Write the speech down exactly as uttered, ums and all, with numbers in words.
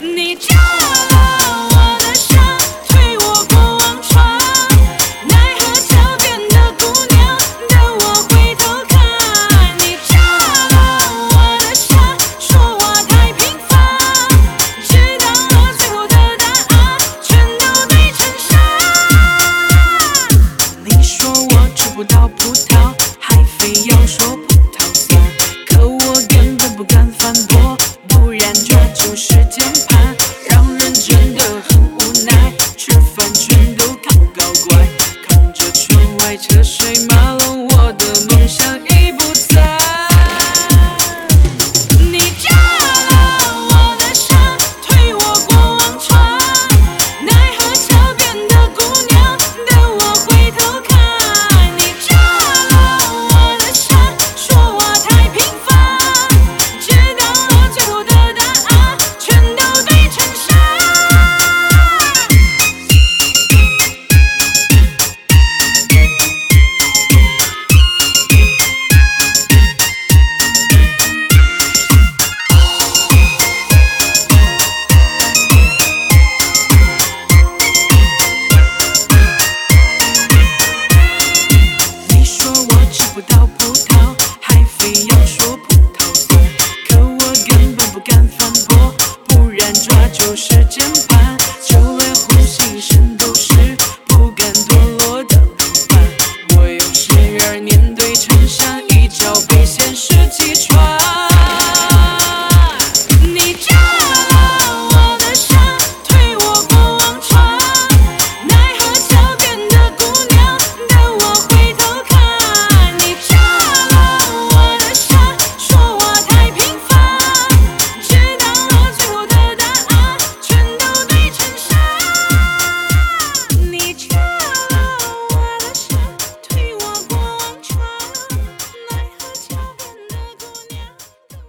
你炸了我的伤，推我过忘川，奈何桥边的姑娘等我回头看。你炸了我的傻，说话太平凡，直到最后的答案全都对成山。你说我吃不到葡萄，还非要说葡萄酸，可我根本不敢反驳，不然这就是键盘，让人真的很无奈。吃饭全都靠搞怪，看着窗外车水马龙，我的梦想已不在。你炸了我的傻，推我过忘川，奈何桥边的姑娘等我回头看。你炸了我的傻，说话太平凡，直到最后的答案全都对成山。你说我吃不到葡萄，还非要说葡萄酸，可我根本不敢反驳，不然这就是键盘。